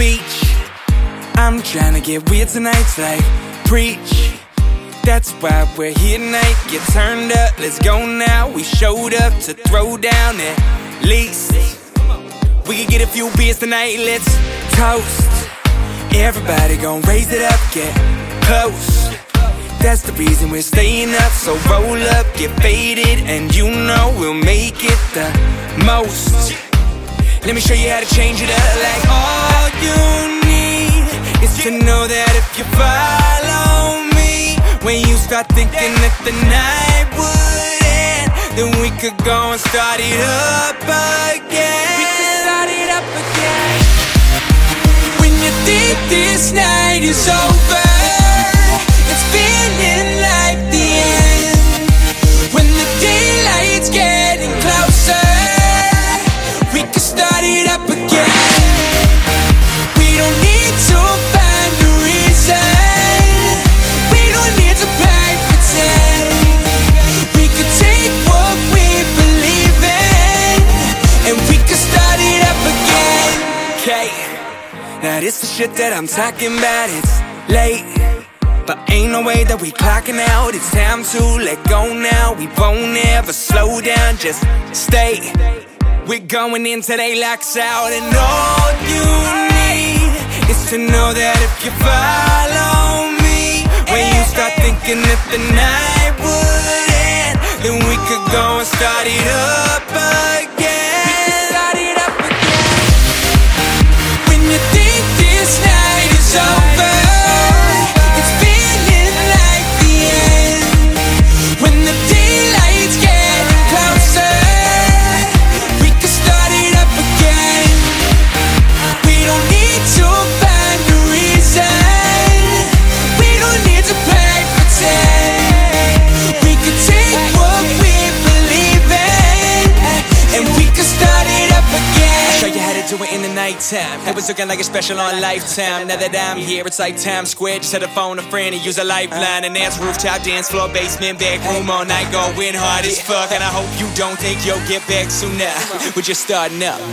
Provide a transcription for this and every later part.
beach. I'm trying to get weird tonight, like preach. That's why we're here tonight, get turned up, let's go now. We showed up to throw down at least. We can get a few beers tonight, let's toast. Everybody gon' raise it up, get close. That's the reason we're staying up, so roll up, get faded, and you know we'll make it the most. Let me show you how to change it up, like all you need is to know that if you follow me, when you start thinking that the night would end, then we could go and start it up again. We could start it up again. When you think this night is over, it's feeling like the end. When the daylight's getting closer, we can start it up again. We don't need to find a reason. We don't need to play pretend. We can take what we believe in, and we can start it up again. Okay, now this the shit that I'm talking about. It's late, but ain't no way that we clocking out. It's time to let go now. We won't ever slow down, just stay. We're going in till they lock us out. And all you need is to know that if you follow me, when you start thinking that the night would end, then we could go and start it up again. We could start it up again. When you think this night is over, it's feeling like the end. When the daylight's getting closer, we can start it up again. We don't need to find a reason. We don't need to play pretend. We can take what we believe in, and we can start it up again. I'll show you how to do it in the nighttime. It was looking like a special on Lifetime. Now that I'm here, it's like Times Square. Just had to phone a friend and use a lifeline. And there's rooftop, dance floor, basement, back room all night, going hard as fuck. And I hope you don't think you'll get back soon now. We're just starting up.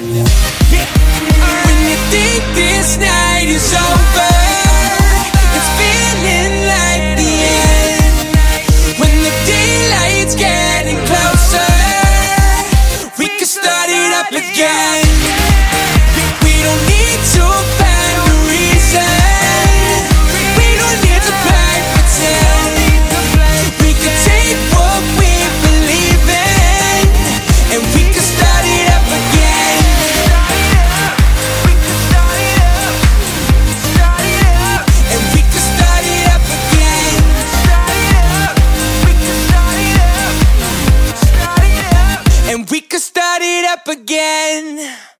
When you think this night is over, it's feeling like the end. When the daylight's getting closer, we can start it up again. We don't need to find a reason. We don't need to play pretend. We can take what we believe in, and we can start it up again. We can start it up. Start it up. And we can start it up again. Start it up. We can start it up. Start it up. And we can start it up again.